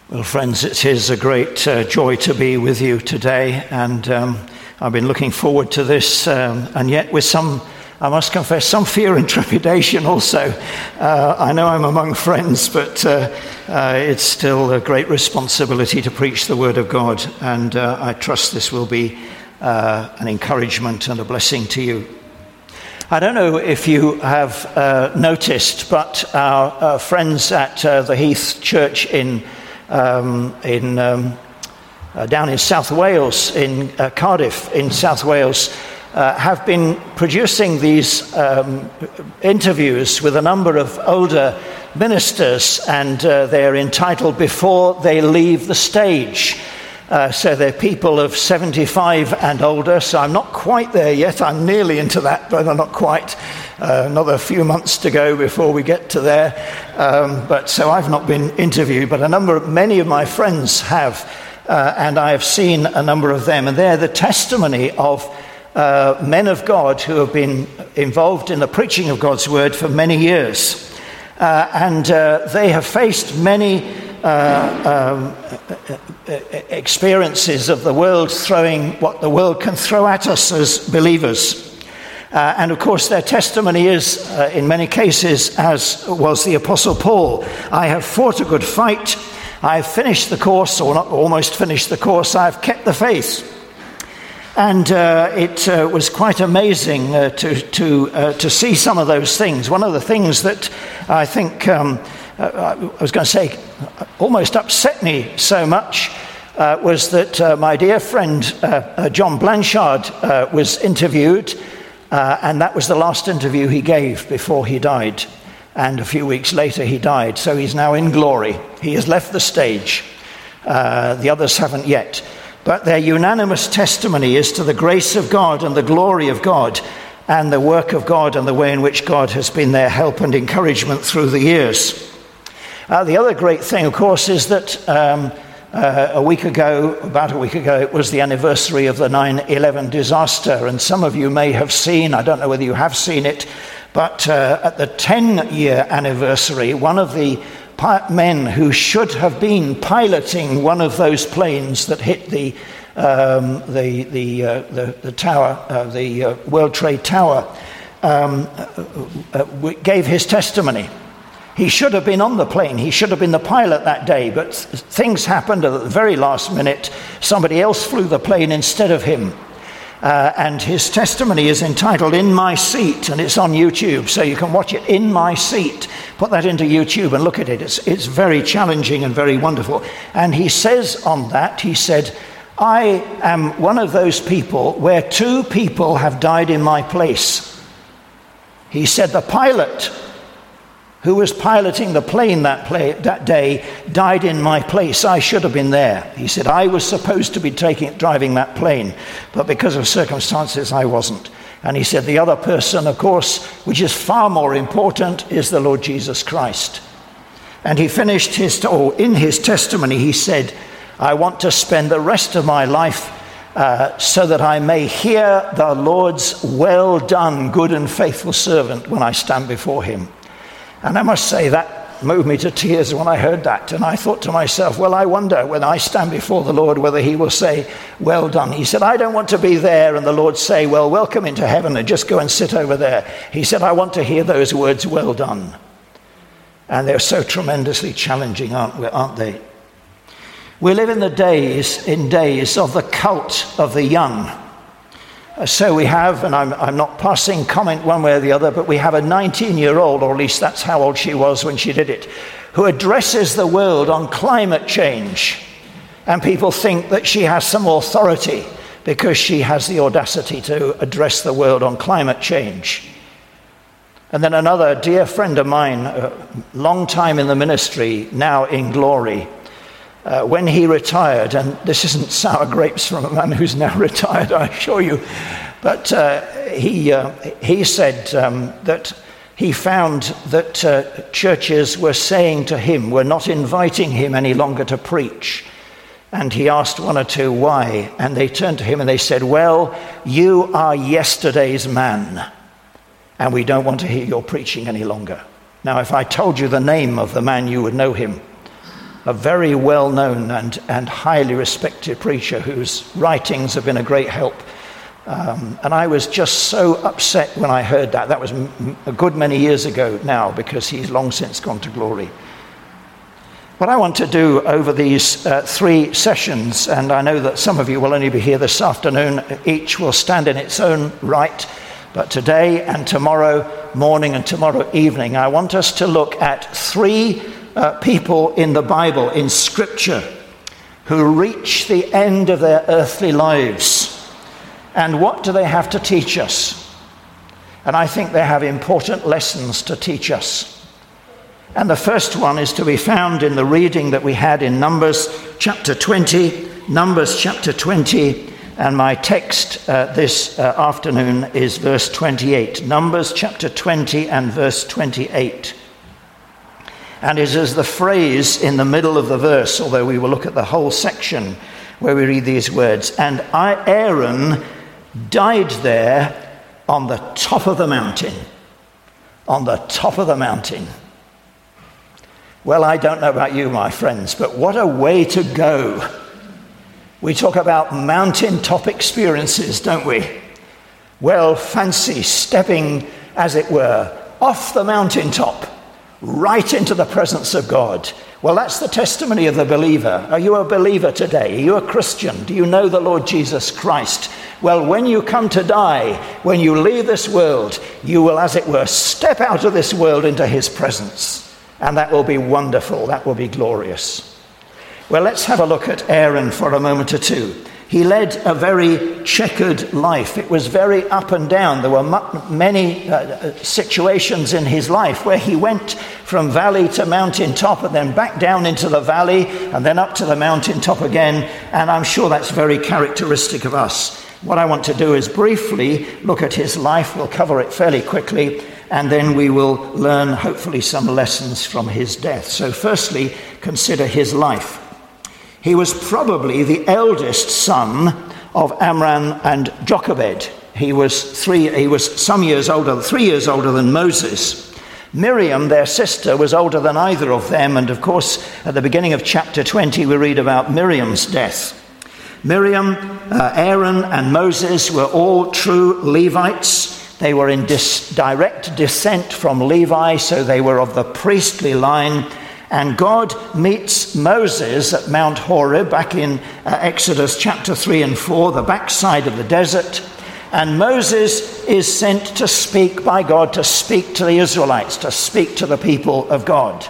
Well, friends, it is a great joy to be with you today, and I've been looking forward to this, and yet with some, I must confess, some fear and trepidation also. I know I'm among friends, but it's still a great responsibility to preach the Word of God, and I trust this will be an encouragement and a blessing to you. I don't know if you have noticed, but our friends at the Heath Church down in South Wales, in Cardiff, in South Wales, have been producing these interviews with a number of older ministers, and they're entitled "Before They Leave the Stage." So they're people of 75 and older, so I'm not quite there yet. I'm nearly into that, but I'm not quite. Another few months to go before we get to there. But so I've not been interviewed, but many of my friends have, and I have seen a number of them. And they're the testimony of men of God who have been involved in the preaching of God's word for many years. And they have faced many experiences of the world throwing what the world can throw at us as believers. And of course their testimony is, in many cases, as was the Apostle Paul, I have fought a good fight, I have finished the course, or not almost finished the course, I have kept the faith. And it was quite amazing to see some of those things. One of the things that I think, I was going to say, almost upset me so much was that my dear friend John Blanchard was interviewed, and that was the last interview he gave before he died. And a few weeks later he died, so he's now in glory. He has left the stage. The others haven't yet. But their unanimous testimony is to the grace of God and the glory of God and the work of God and the way in which God has been their help and encouragement through the years. The other great thing, of course, is that about a week ago, it was the anniversary of the 9/11 disaster. And some of you may have seen, I don't know whether you have seen it, but at the 10-year anniversary, one of the men who should have been piloting one of those planes that hit the tower, the World Trade Tower, gave his testimony. He should have been on the plane. He should have been the pilot that day, but things happened at the very last minute. Somebody else flew the plane instead of him. And his testimony is entitled "In My Seat," and it's on YouTube, so you can watch it. "In My Seat." Put that into YouTube and look at it. It's very challenging and very wonderful. And he says on that, he said, "I am one of those people where two people have died in my place." He said the pilot who was piloting the plane that day died in my place. I should have been there. He said, I was supposed to be driving that plane, but because of circumstances, I wasn't. And he said, the other person, of course, which is far more important, is the Lord Jesus Christ. And he finished in his testimony, he said, I want to spend the rest of my life so that I may hear the Lord's well done, good and faithful servant when I stand before him. And I must say that moved me to tears when I heard that. And I thought to myself, well, I wonder when I stand before the Lord whether he will say, well done. He said, I don't want to be there and the Lord say, well, welcome into heaven and just go and sit over there. He said, I want to hear those words, well done. And they're so tremendously challenging, aren't they? We live in days of the cult of the young. So we have, and I'm not passing comment one way or the other, but we have a 19-year-old, or at least that's how old she was when she did it, who addresses the world on climate change. And people think that she has some authority because she has the audacity to address the world on climate change. And then another dear friend of mine, a long time in the ministry, now in glory, when he retired, and this isn't sour grapes from a man who's now retired, I assure you, but he said that he found that churches were saying to him, were not inviting him any longer to preach. And he asked one or two why, and they turned to him and they said, well, you are yesterday's man, and we don't want to hear your preaching any longer. Now, if I told you the name of the man, you would know him. a very well-known and highly respected preacher whose writings have been a great help. And I was just so upset when I heard that. That was a good many years ago now, because he's long since gone to glory. What I want to do over these 3 sessions, and I know that some of you will only be here this afternoon, each will stand in its own right, but today and tomorrow morning and tomorrow evening, I want us to look at 3 people in the Bible, in Scripture, who reach the end of their earthly lives. And what do they have to teach us? And I think they have important lessons to teach us. And the first one is to be found in the reading that we had in Numbers chapter 20. Numbers chapter 20, and my text this afternoon is verse 28. Numbers chapter 20 and verse 28. And it is the phrase in the middle of the verse, although we will look at the whole section where we read these words. And Aaron died there on the top of the mountain. On the top of the mountain. Well, I don't know about you, my friends, but what a way to go. We talk about mountaintop experiences, don't we? Well, fancy stepping, as it were, off the mountaintop, right into the presence of God. Well, that's the testimony of the believer. Are you a believer today? Are you a Christian? Do you know the Lord Jesus Christ? Well, when you come to die, when you leave this world, you will, as it were, step out of this world into his presence. And that will be wonderful. That will be glorious. Well, let's have a look at Aaron for a moment or two. He led a very checkered life. It was very up and down. There were many situations in his life where he went from valley to mountaintop and then back down into the valley and then up to the mountaintop again. And I'm sure that's very characteristic of us. What I want to do is briefly look at his life. We'll cover it fairly quickly. And then we will learn, hopefully, some lessons from his death. So firstly, consider his life. He was probably the eldest son of Amram and Jochebed. He was 3 years older than Moses. Miriam, their sister, was older than either of them. And of course, at the beginning of chapter 20, we read about Miriam's death. Miriam, Aaron, and Moses were all true Levites. They were in direct descent from Levi, so they were of the priestly line. And God meets Moses at Mount Horeb, back in Exodus chapter 3 and 4, the backside of the desert. And Moses is sent to speak by God, to speak to the Israelites, to speak to the people of God.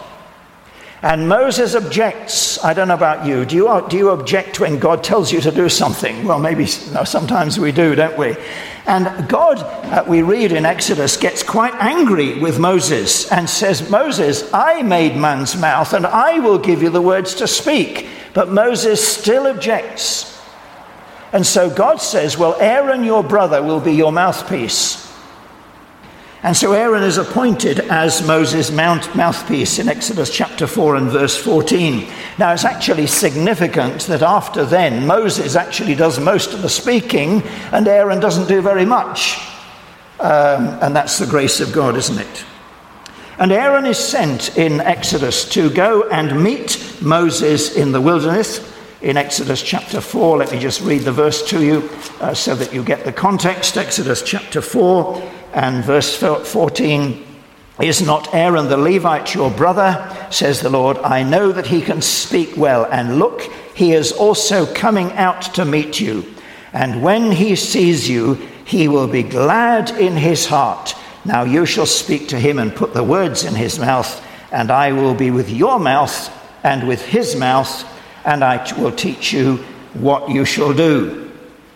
And Moses objects. I don't know about you. Do you object when God tells you to do something? Well, maybe sometimes we do, don't we? And God, we read in Exodus, gets quite angry with Moses and says, Moses, I made man's mouth and I will give you the words to speak. But Moses still objects. And so God says, well, Aaron, your brother, will be your mouthpiece. And so Aaron is appointed as Moses' mouthpiece in Exodus chapter 4 and verse 14. Now, it's actually significant that after then, Moses actually does most of the speaking and Aaron doesn't do very much. And that's the grace of God, isn't it? And Aaron is sent in Exodus to go and meet Moses in the wilderness. In Exodus chapter 4, let me just read the verse to you so that you get the context. Exodus chapter 4 and verse 14. Is not Aaron the Levite your brother, says the Lord? I know that he can speak well. And look, he is also coming out to meet you. And when he sees you, he will be glad in his heart. Now you shall speak to him and put the words in his mouth, and I will be with your mouth and with his mouth, and I will teach you what you shall do.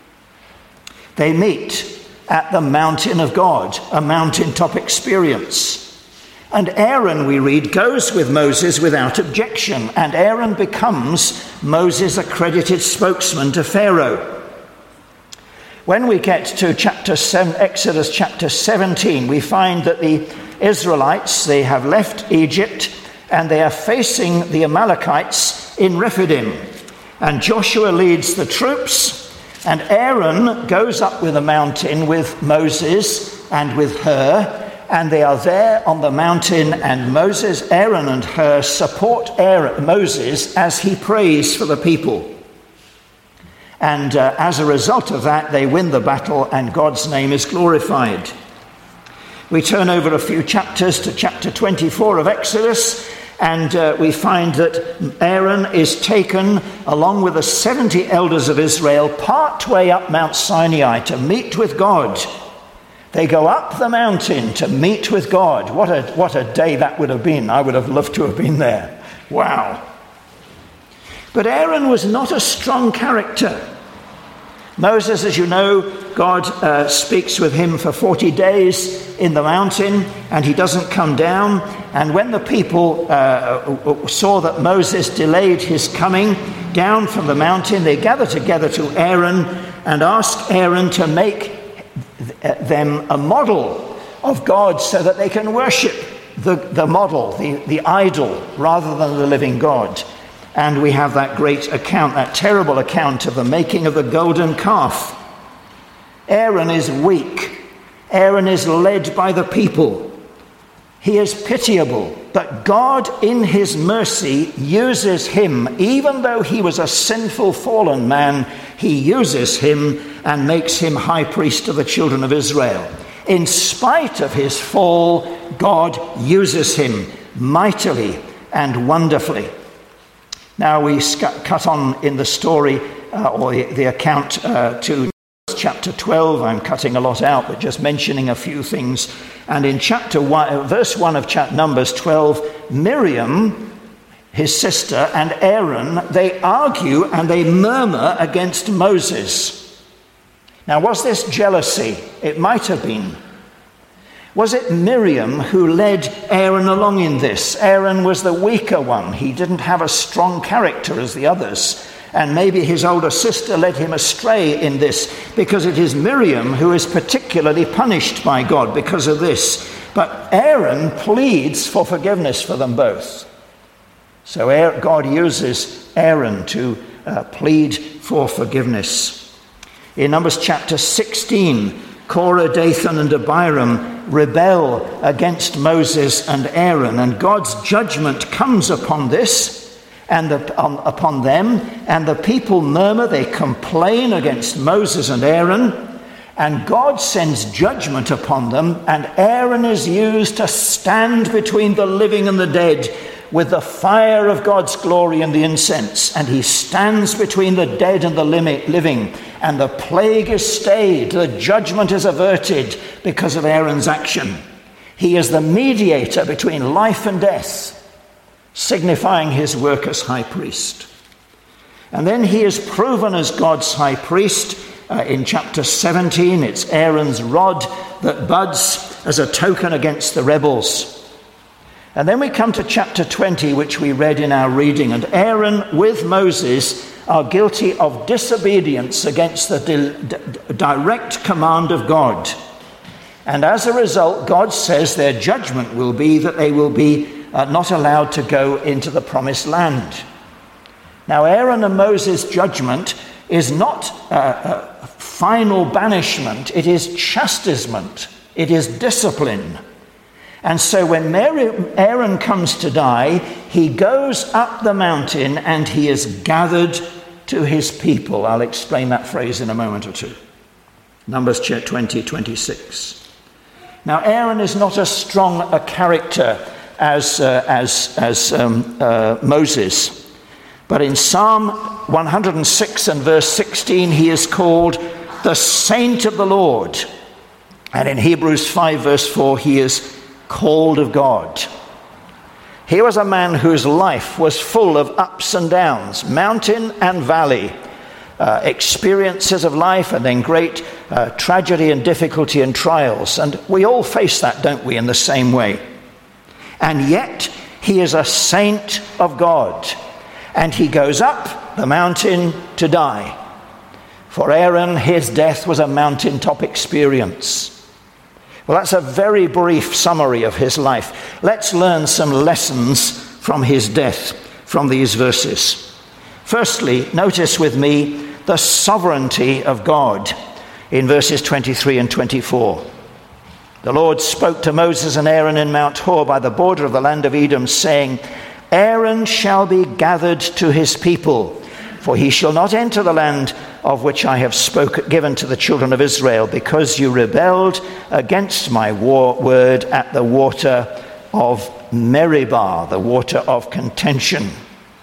They meet at the mountain of God, a mountaintop experience. And Aaron, we read, goes with Moses without objection, and Aaron becomes Moses' accredited spokesman to Pharaoh. When we get to Exodus chapter 17, we find that the Israelites, they have left Egypt, and they are facing the Amalekites in Rephidim. And Joshua leads the troops, and Aaron goes up with the mountain with Moses and with her, and they are there on the mountain, and Aaron and Hur support Moses as he prays for the people. And as a result of that, they win the battle and God's name is glorified. We turn over a few chapters to chapter 24 of Exodus, and we find that Aaron is taken along with the 70 elders of Israel part way up Mount Sinai to meet with God. They go up the mountain to meet with God. What a day that would have been. I would have loved to have been there. Wow. But Aaron was not a strong character. Moses, as you know, God speaks with him for 40 days in the mountain, and he doesn't come down. And when the people saw that Moses delayed his coming down from the mountain, they gather together to Aaron and ask Aaron to make them a model of God so that they can worship the model, the idol, rather than the living God. And we have that great account, that terrible account of the making of the golden calf. Aaron is weak. Aaron is led by the people. He is pitiable, but God in his mercy uses him. Even though he was a sinful, fallen man, he uses him and makes him high priest of the children of Israel. In spite of his fall, God uses him mightily and wonderfully. Now we cut on in the story, or the account to chapter 12. I'm cutting a lot out, but just mentioning a few things. And in chapter 1, verse 1 of Numbers 12, Miriam, his sister, and Aaron, they argue and they murmur against Moses. Now, was this jealousy? It might have been. Was it Miriam who led Aaron along in this? Aaron was the weaker one. He didn't have a strong character as the others. And maybe his older sister led him astray in this, because it is Miriam who is particularly punished by God because of this. But Aaron pleads for forgiveness for them both. So God uses Aaron to plead for forgiveness. In Numbers chapter 16, Korah, Dathan, and Abiram rebel against Moses and Aaron, and God's judgment comes upon this and upon them, and the people murmur, they complain against Moses and Aaron, and God sends judgment upon them, and Aaron is used to stand between the living and the dead with the fire of God's glory and the incense, and he stands between the dead and the living, and the plague is stayed, the judgment is averted because of Aaron's action. He is the mediator between life and death, signifying his work as high priest. And then he is proven as God's high priest. In chapter 17, it's Aaron's rod that buds as a token against the rebels. And then we come to chapter 20, which we read in our reading, and Aaron with Moses are guilty of disobedience against the direct command of God. And as a result, God says their judgment will be that they will be not allowed to go into the promised land. Now, Aaron and Moses' judgment is not final banishment, it is chastisement, it is discipline. And so when Aaron comes to die, he goes up the mountain and he is gathered to his people. I'll explain that phrase in a moment or two. Numbers 20:26. Now, Aaron is not as strong a character as Moses. But in Psalm 106 and verse 16, he is called the saint of the Lord. And in Hebrews 5 verse 4, he is called of God. He was a man whose life was full of ups and downs, mountain and valley, experiences of life, and then great tragedy and difficulty and trials. And we all face that, don't we, in the same way. And yet he is a saint of God, and he goes up the mountain to die. For Aaron, his death was a mountaintop experience. Well, that's a very brief summary of his life. Let's learn some lessons from his death from these verses. Firstly, notice with me the sovereignty of God in verses 23 and 24. The Lord spoke to Moses and Aaron in Mount Hor by the border of the land of Edom, saying, Aaron shall be gathered to his people, for he shall not enter the land of which I have given to the children of Israel, because you rebelled against my word at the water of Meribah, the water of contention.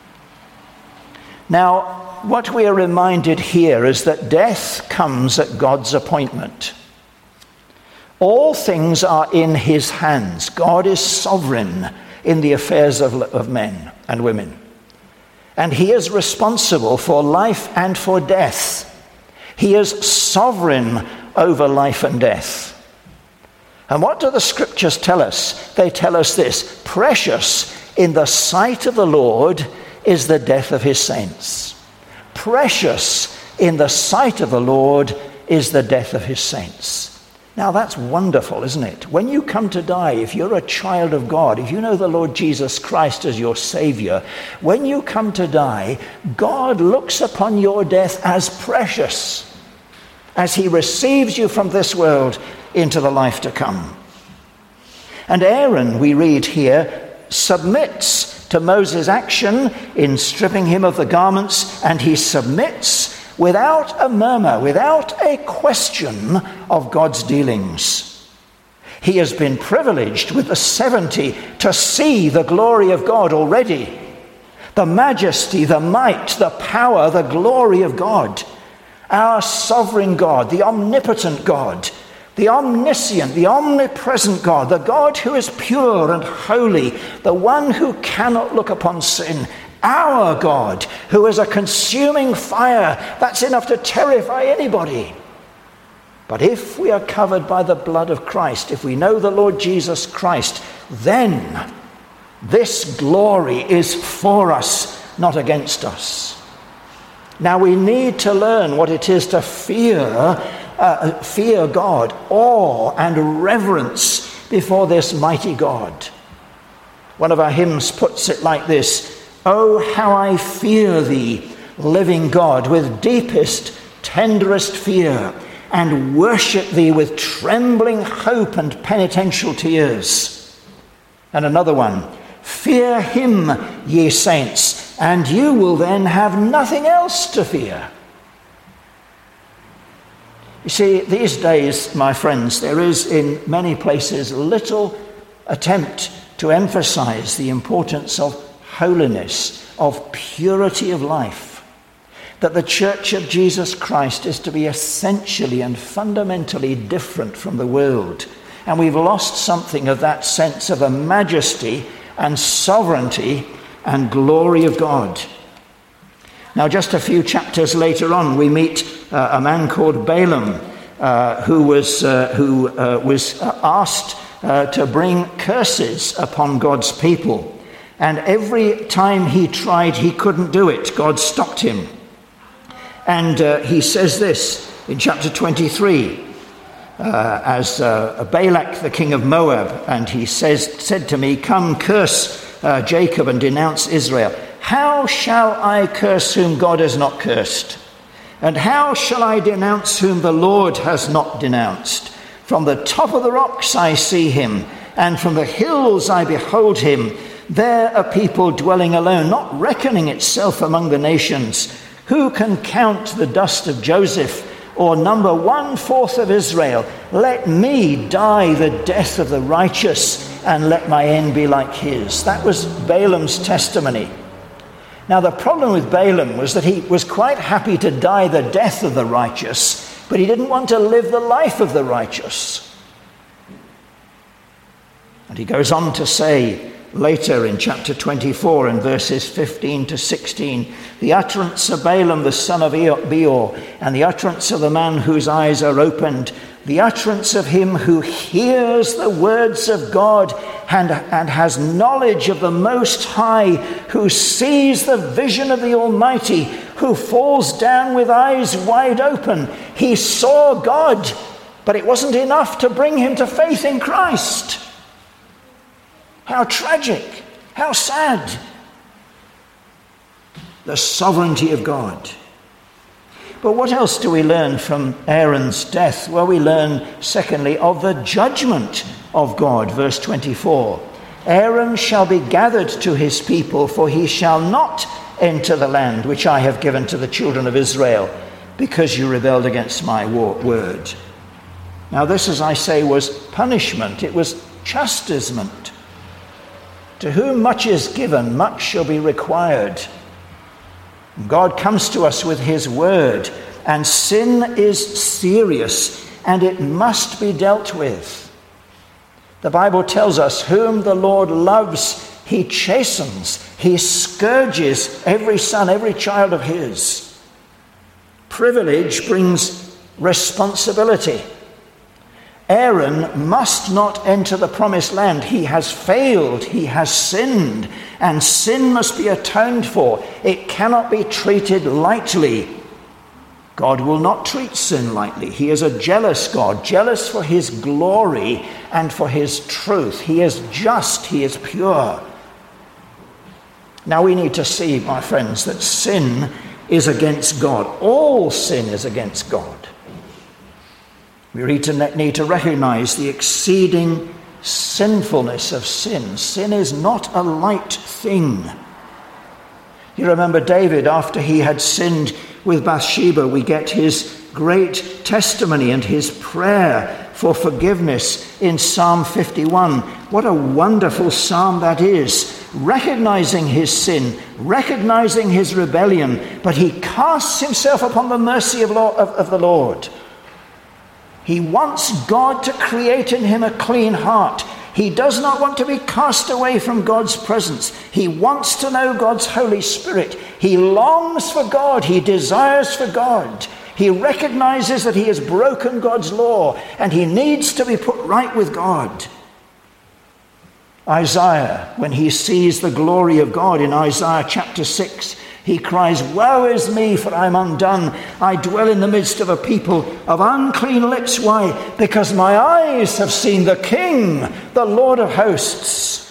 Now, what we are reminded here is that death comes at God's appointment. All things are in his hands. God is sovereign in the affairs of men and women. And he is responsible for life and for death. He is sovereign over life and death. And what do the scriptures tell us? They tell us this: precious in the sight of the Lord is the death of his saints. Precious in the sight of the Lord is the death of his saints. Now that's wonderful, isn't it? When you come to die, if you're a child of God, if you know the Lord Jesus Christ as your Savior, when you come to die, God looks upon your death as precious, as he receives you from this world into the life to come. And Aaron, we read here, submits to Moses' action in stripping him of the garments, and he submits without a murmur, without a question of God's dealings. He has been privileged with the 70 to see the glory of God already. The majesty, the might, the power, the glory of God. Our sovereign God, the omnipotent God, the omniscient, the omnipresent God, the God who is pure and holy, the one who cannot look upon sin. Our God, who is a consuming fire that's enough to terrify anybody. But if we are covered by the blood of Christ, if we know the Lord Jesus Christ, then this glory is for us, not against us. Now we need to learn what it is to fear God, awe and reverence before this mighty God. One of our hymns puts it like this: Oh, how I fear thee, living God, with deepest, tenderest fear, and worship thee with trembling hope and penitential tears. And another one: fear him, ye saints, and you will then have nothing else to fear. You see, these days, my friends, there is in many places little attempt to emphasize the importance of holiness, of purity of life, that the Church of Jesus Christ is to be essentially and fundamentally different from the world. And we've lost something of that sense of the majesty and sovereignty and glory of God. Now, just a few chapters later on, we meet a man called Balaam, who was asked to bring curses upon God's people. And every time he tried, he couldn't do it. God stopped him. And he says this in chapter 23, as Balak, the king of Moab, and he said to me, come, curse Jacob and denounce Israel. How shall I curse whom God has not cursed? And how shall I denounce whom the Lord has not denounced? From the top of the rocks I see him, and from the hills I behold him. There a people dwelling alone, not reckoning itself among the nations. Who can count the dust of Joseph, or number 1/4 of Israel? Let me die the death of the righteous, and let my end be like his. That was Balaam's testimony. Now the problem with Balaam was that he was quite happy to die the death of the righteous, but he didn't want to live the life of the righteous. And he goes on to say later in chapter 24 and verses 15 to 16, the utterance of Balaam the son of Beor, and the utterance of the man whose eyes are opened, the utterance of him who hears the words of God and has knowledge of the Most High, who sees the vision of the Almighty, who falls down with eyes wide open. He saw God, but it wasn't enough to bring him to faith in Christ. How tragic, how sad. The sovereignty of God. But what else do we learn from Aaron's death? Well, we learn, secondly, of the judgment of God. Verse 24. Aaron shall be gathered to his people, for he shall not enter the land which I have given to the children of Israel, because you rebelled against my word. Now this, as I say, was punishment. It was chastisement. To whom much is given, much shall be required. God comes to us with his word, and sin is serious, and it must be dealt with. The Bible tells us, whom the Lord loves, he chastens. He scourges every son, every child of his. Privilege brings responsibility. Aaron must not enter the promised land. He has failed. He has sinned. And sin must be atoned for. It cannot be treated lightly. God will not treat sin lightly. He is a jealous God, jealous for his glory and for his truth. He is just. He is pure. Now we need to see, my friends, that sin is against God. All sin is against God. We need to recognize the exceeding sinfulness of sin. Sin is not a light thing. You remember David, after he had sinned with Bathsheba, we get his great testimony and his prayer for forgiveness in Psalm 51. What a wonderful psalm that is, recognizing his sin, recognizing his rebellion, but he casts himself upon the mercy of the Lord. He wants God to create in him a clean heart. He does not want to be cast away from God's presence. He wants to know God's Holy Spirit. He longs for God. He desires for God. He recognizes that he has broken God's law and he needs to be put right with God. Isaiah, when he sees the glory of God in Isaiah chapter 6, he cries, "Woe is me, for I am undone. I dwell in the midst of a people of unclean lips." Why? Because my eyes have seen the King, the Lord of hosts.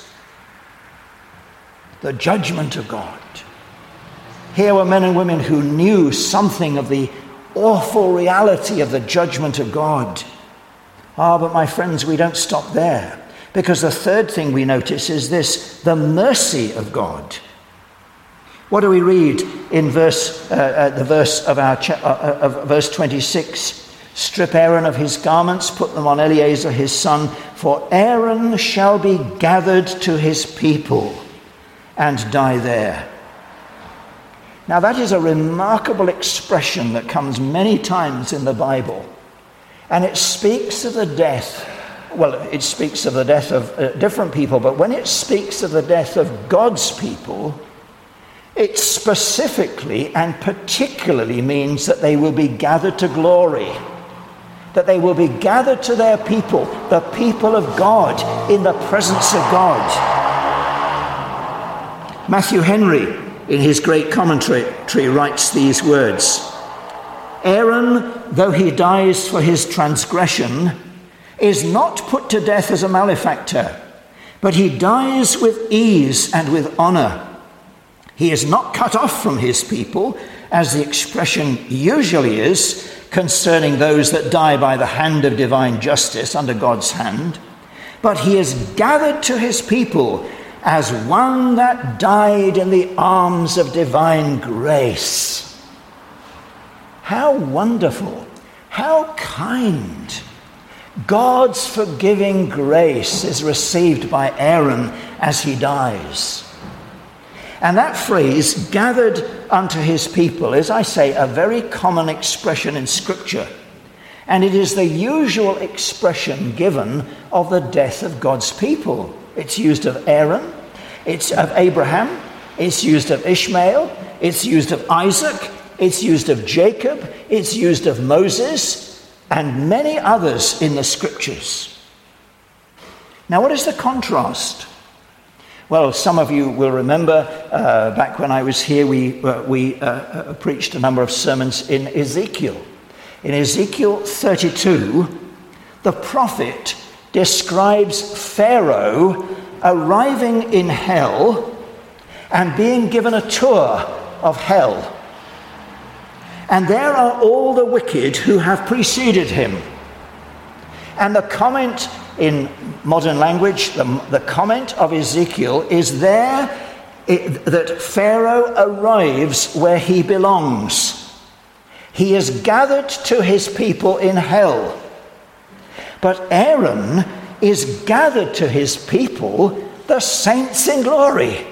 The judgment of God. Here were men and women who knew something of the awful reality of the judgment of God. But my friends, we don't stop there. Because the third thing we notice is this, the mercy of God. What do we read in verse 26? Strip Aaron of his garments, put them on Eleazar his son, for Aaron shall be gathered to his people and die there. Now that is a remarkable expression that comes many times in the Bible. And it speaks of the death. Well, it speaks of the death of different people, but when it speaks of the death of God's people, it specifically and particularly means that they will be gathered to glory, that they will be gathered to their people, the people of God, in the presence of God. Matthew Henry, in his great commentary, writes these words, "Aaron, though he dies for his transgression, is not put to death as a malefactor, but he dies with ease and with honor. He is not cut off from his people, as the expression usually is concerning those that die by the hand of divine justice under God's hand, but he is gathered to his people as one that died in the arms of divine grace." How wonderful, how kind. God's forgiving grace is received by Aaron as he dies. And that phrase, gathered unto his people, is, I say, a very common expression in Scripture. And it is the usual expression given of the death of God's people. It's used of Aaron, it's of Abraham, it's used of Ishmael, it's used of Isaac, it's used of Jacob, it's used of Moses, and many others in the Scriptures. Now, what is the contrast? Well, some of you will remember back when I was here, we preached a number of sermons in Ezekiel. In Ezekiel 32, the prophet describes Pharaoh arriving in hell and being given a tour of hell. And there are all the wicked who have preceded him. And the comment in modern language, the comment of Ezekiel is there that Pharaoh arrives where he belongs. He is gathered to his people in hell. But Aaron is gathered to his people, the saints in glory.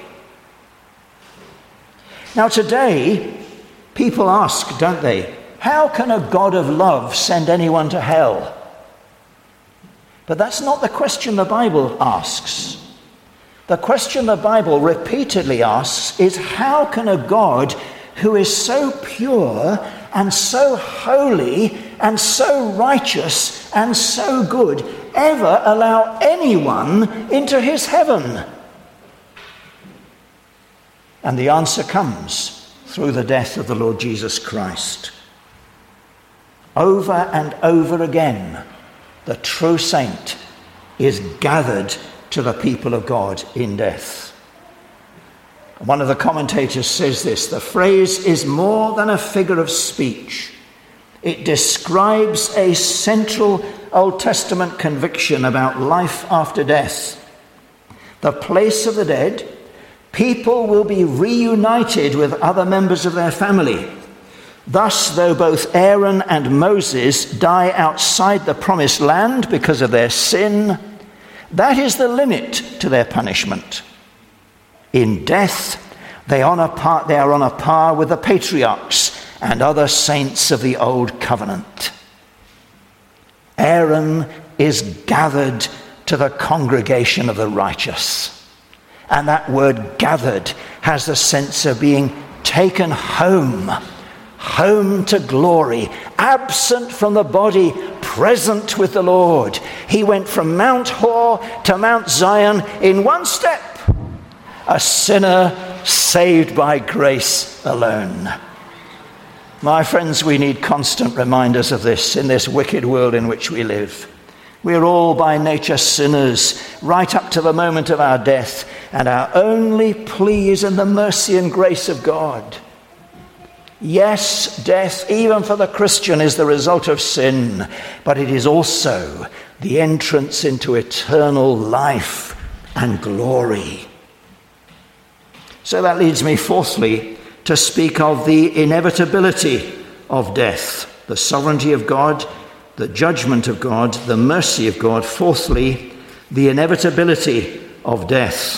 Now today, people ask, don't they, how can a God of love send anyone to hell? But that's not the question the Bible asks. The question the Bible repeatedly asks is, how can a God who is so pure and so holy and so righteous and so good ever allow anyone into his heaven? And the answer comes through the death of the Lord Jesus Christ. Over and over again, the true saint is gathered to the people of God in death. One of the commentators says this: the phrase is more than a figure of speech. It describes a central Old Testament conviction about life after death. The place of the dead, people will be reunited with other members of their family. Thus, though both Aaron and Moses die outside the promised land because of their sin, that is the limit to their punishment. In death, they are on a par with the patriarchs and other saints of the old covenant. Aaron is gathered to the congregation of the righteous. And that word gathered has the sense of being taken home to glory, absent from the body, present with the Lord. He went from Mount Hor to Mount Zion in one step, a sinner saved by grace alone. My friends, we need constant reminders of this in this wicked world in which we live. We're all by nature sinners, right up to the moment of our death, and our only plea is in the mercy and grace of God. Yes, death, even for the Christian, is the result of sin, but it is also the entrance into eternal life and glory. So that leads me, fourthly, to speak of the inevitability of death, the sovereignty of God, the judgment of God, the mercy of God. Fourthly, the inevitability of death.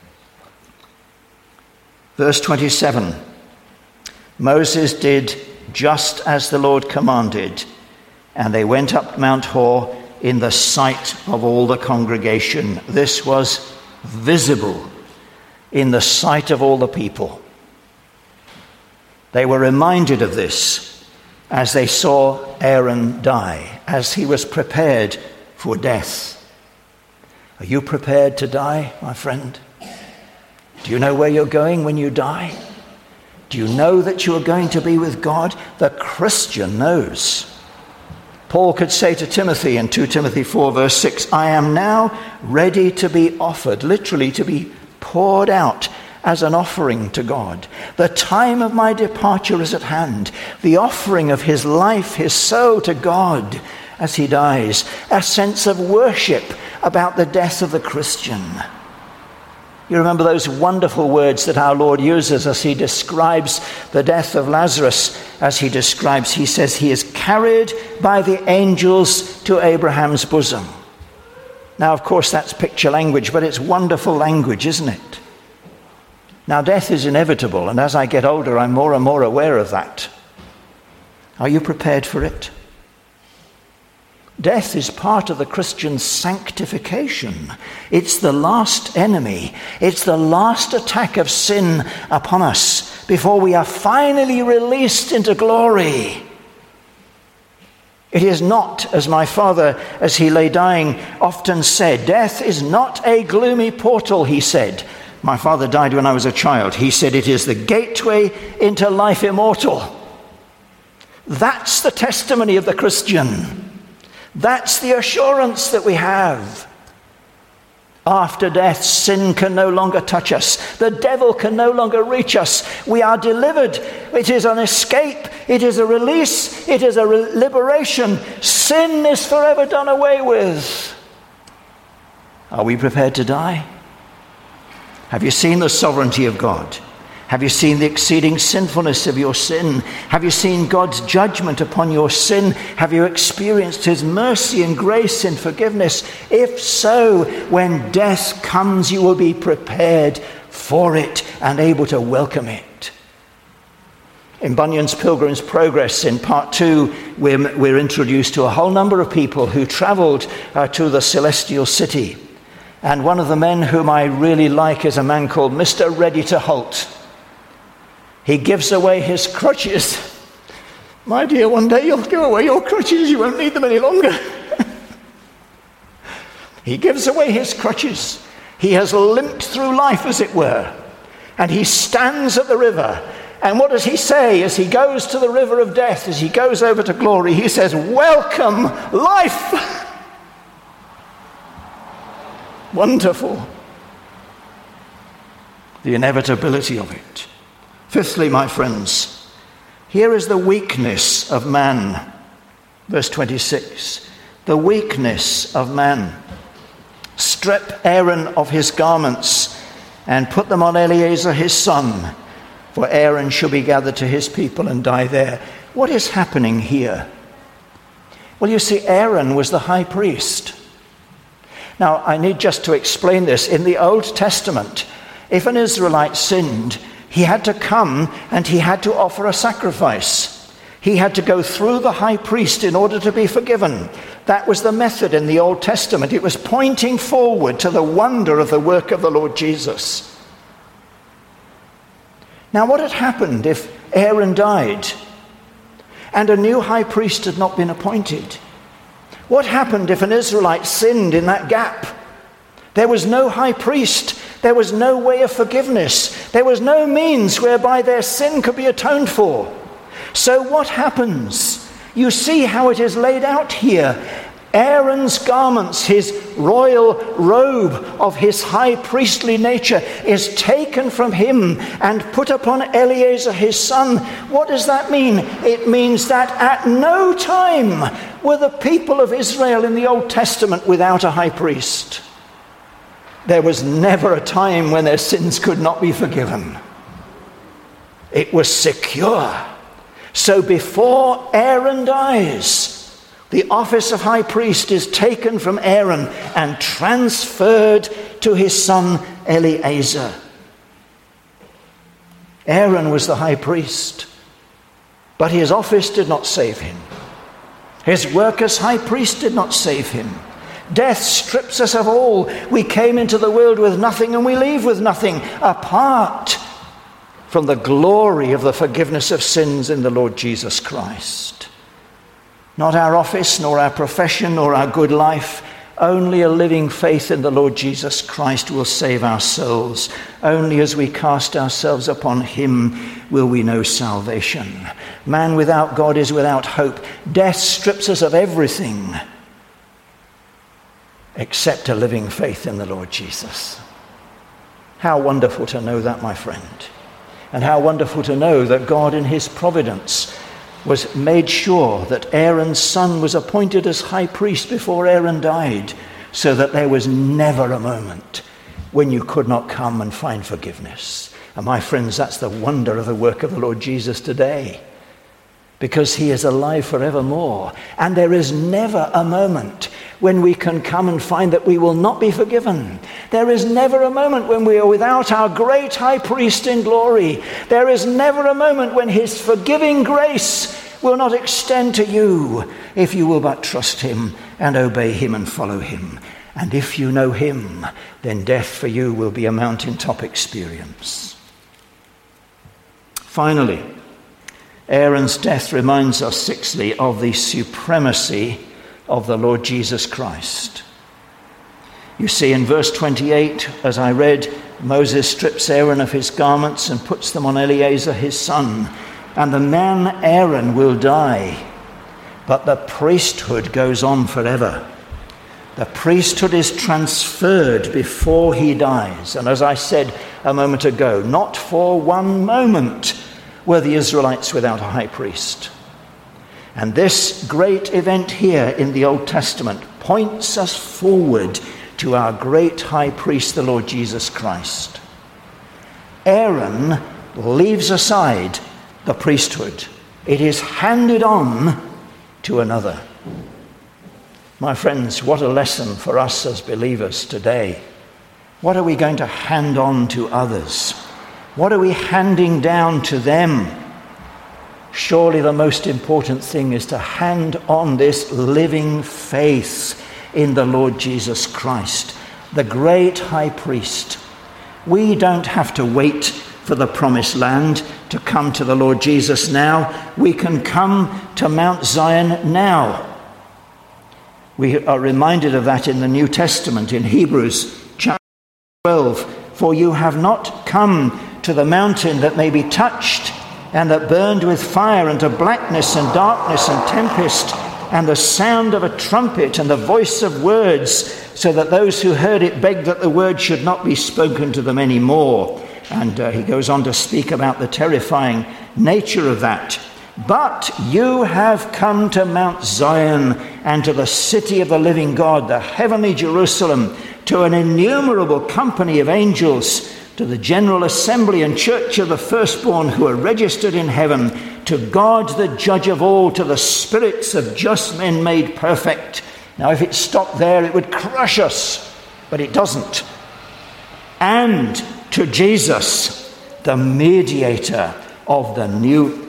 Verse 27. Moses did just as the Lord commanded, and they went up Mount Hor in the sight of all the congregation. This was visible in the sight of all the people. They were reminded of this as they saw Aaron die, as he was prepared for death. Are you prepared to die, my friend? Do you know where you're going when you die? Do you know that you are going to be with God? The Christian knows. Paul could say to Timothy in 2 Timothy 4 verse 6, I am now ready to be offered, literally to be poured out as an offering to God. The time of my departure is at hand. The offering of his life, his soul to God as he dies. A sense of worship about the death of the Christian. You remember those wonderful words that our Lord uses as he describes the death of Lazarus, he says he is carried by the angels to Abraham's bosom. Now, of course, that's picture language, but it's wonderful language, isn't it? Now, death is inevitable, and as I get older, I'm more and more aware of that. Are you prepared for it? Death is part of the Christian's sanctification. It's the last enemy. It's the last attack of sin upon us before we are finally released into glory. It is not, as my father, as he lay dying, often said, death is not a gloomy portal, he said. My father died when I was a child. He said it is the gateway into life immortal. That's the testimony of the Christian. That's the assurance that we have. After death, sin can no longer touch us. The devil can no longer reach us. We are delivered. It is an escape. It is a release. It is a liberation. Sin is forever done away with. Are we prepared to die? Have you seen the sovereignty of God? Have you seen the exceeding sinfulness of your sin? Have you seen God's judgment upon your sin? Have you experienced his mercy and grace and forgiveness? If so, when death comes, you will be prepared for it and able to welcome it. In Bunyan's Pilgrim's Progress, in part 2, we're introduced to a whole number of people who travelled to the celestial city. And one of the men whom I really like is a man called Mr. Ready to Halt. He gives away his crutches. My dear, one day you'll give away your crutches. You won't need them any longer. He gives away his crutches. He has limped through life, as it were. And he stands at the river. And what does he say as he goes to the river of death, as he goes over to glory? He says, "Welcome, life!" Wonderful. The inevitability of it. Fifthly, my friends, here is the weakness of man. Verse 26, the weakness of man. Strip Aaron of his garments and put them on Eleazar his son, for Aaron shall be gathered to his people and die there. What is happening here? Well, you see, Aaron was the high priest. Now, I need just to explain this. In the Old Testament, if an Israelite sinned, he had to come and he had to offer a sacrifice. He had to go through the high priest in order to be forgiven. That was the method in the Old Testament. It was pointing forward to the wonder of the work of the Lord Jesus. Now, what had happened if Aaron died and a new high priest had not been appointed? What happened if an Israelite sinned in that gap? There was no high priest. There was no way of forgiveness. There was no means whereby their sin could be atoned for. So what happens? You see how it is laid out here. Aaron's garments, his royal robe of his high priestly nature, is taken from him and put upon Eleazar his son. What does that mean? It means that at no time were the people of Israel in the Old Testament without a high priest. There was never a time when their sins could not be forgiven. It was secure. So before Aaron dies, the office of high priest is taken from Aaron and transferred to his son Eleazar. Aaron was the high priest, but his office did not save him. His work as high priest did not save him. Death strips us of all. We came into the world with nothing and we leave with nothing, apart from the glory of the forgiveness of sins in the Lord Jesus Christ. Not our office, nor our profession, nor our good life. Only a living faith in the Lord Jesus Christ will save our souls. Only as we cast ourselves upon him will we know salvation. Man without God is without hope. Death strips us of everything except a living faith in the Lord Jesus. How wonderful to know that, my friend. And how wonderful to know that God in his providence was made sure that Aaron's son was appointed as high priest before Aaron died, so that there was never a moment when you could not come and find forgiveness. And my friends, that's the wonder of the work of the Lord Jesus today, because he is alive forevermore. And there is never a moment when we can come and find that we will not be forgiven. There is never a moment when we are without our great high priest in glory. There is never a moment when his forgiving grace will not extend to you if you will but trust him and obey him and follow him. And if you know him, then death for you will be a mountaintop experience. Finally, Aaron's death reminds us, sixthly, of the supremacy of the Lord Jesus Christ. You see in verse 28, as I read, Moses strips Aaron of his garments and puts them on Eleazar his son. And the man Aaron will die, but the priesthood goes on forever. The priesthood is transferred before he dies. And as I said a moment ago, not for one moment were the Israelites without a high priest. And this great event here in the Old Testament points us forward to our great high priest, the Lord Jesus Christ. Aaron leaves aside the priesthood. It is handed on to another. My friends, what a lesson for us as believers today. What are we going to hand on to others? What are we handing down to them? Surely the most important thing is to hand on this living faith in the Lord Jesus Christ, the great high priest. We don't have to wait for the promised land to come to the Lord Jesus now. We can come to Mount Zion now. We are reminded of that in the New Testament, in Hebrews chapter 12. For you have not come to the mountain that may be touched and that burned with fire, and to blackness and darkness and tempest and the sound of a trumpet and the voice of words, so that those who heard it begged that the word should not be spoken to them any more. And he goes on to speak about the terrifying nature of that. But you have come to Mount Zion and to the city of the living God, the heavenly Jerusalem, to an innumerable company of angels, to the general assembly and church of the firstborn who are registered in heaven, to God the judge of all, to the spirits of just men made perfect. Now if it stopped there, it would crush us, but it doesn't. And to Jesus, the mediator of the new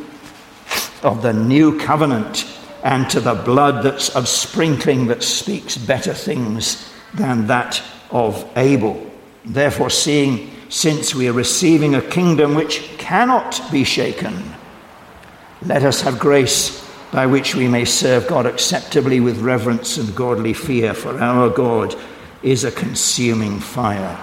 covenant, and to the blood that's of sprinkling that speaks better things than that of Abel. Therefore, since we are receiving a kingdom which cannot be shaken, let us have grace by which we may serve God acceptably with reverence and godly fear, for our God is a consuming fire.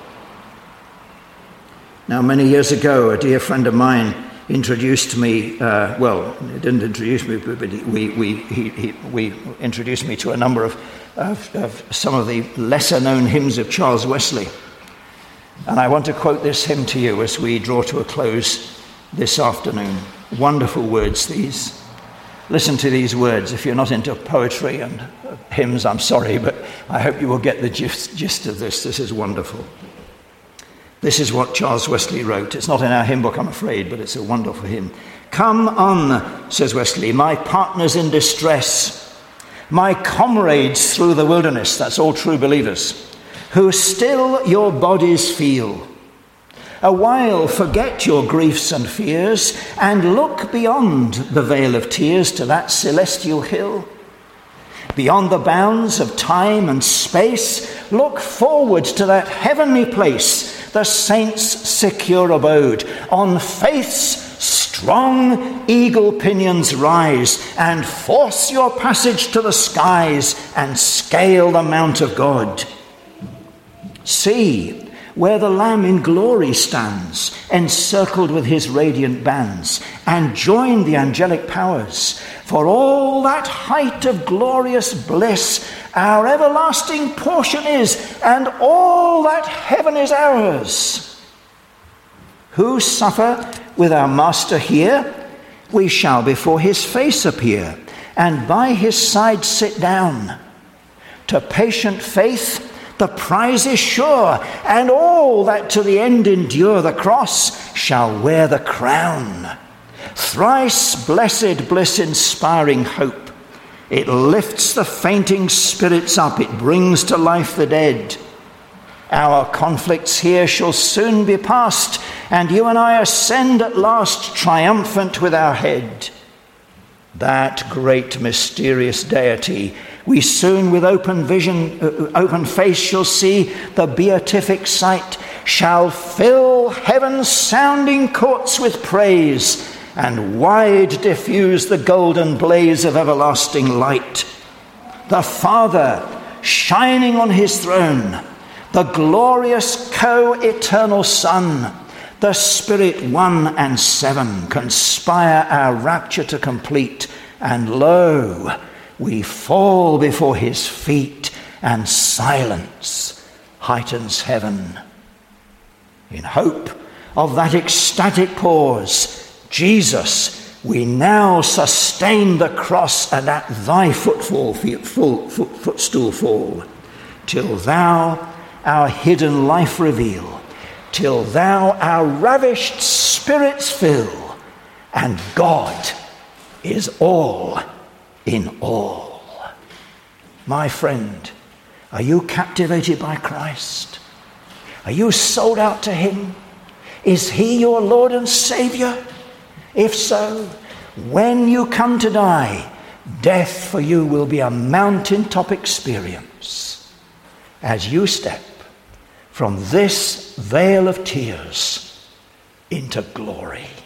Now, many years ago, a dear friend of mine introduced me, he didn't introduce me, but we introduced me to a number of some of the lesser-known hymns of Charles Wesley. And I want to quote this hymn to you as we draw to a close this afternoon. Wonderful words, these. Listen to these words. If you're not into poetry and hymns, I'm sorry, but I hope you will get the gist of this. This is wonderful. This is what Charles Wesley wrote. It's not in our hymn book, I'm afraid, but it's a wonderful hymn. Come on, says Wesley, my partners in distress, my comrades through the wilderness, that's all true believers, who still your bodies feel. A while forget your griefs and fears, and look beyond the veil of tears to that celestial hill. Beyond the bounds of time and space, look forward to that heavenly place, the saints' secure abode. On faith's strong eagle pinions rise, and force your passage to the skies, and scale the mount of God. See where the Lamb in glory stands, encircled with his radiant bands, and join the angelic powers. For all that height of glorious bliss our everlasting portion is, and all that heaven is ours. Who suffer with our Master here, we shall before his face appear, and by his side sit down. To patient faith the prize is sure, and all that to the end endure the cross shall wear the crown. Thrice blessed bliss-inspiring hope. It lifts the fainting spirits up, it brings to life the dead. Our conflicts here shall soon be past, and you and I ascend at last, triumphant with our head. That great mysterious deity we soon with open face shall see. The beatific sight shall fill heaven's sounding courts with praise, and wide diffuse the golden blaze of everlasting light. The Father shining on his throne, the glorious co-eternal Son, the Spirit one and seven, conspire our rapture to complete, and lo, we fall before his feet and silence heightens heaven. In hope of that ecstatic pause, Jesus, we now sustain the cross and at thy footstool fall, till thou our hidden life reveal, till thou our ravished spirits fill, and God is all in all. My friend, are you captivated by Christ? Are you sold out to him? Is he your Lord and Savior? If so, when you come to die, death for you will be a mountaintop experience as you step from this vale of tears into glory.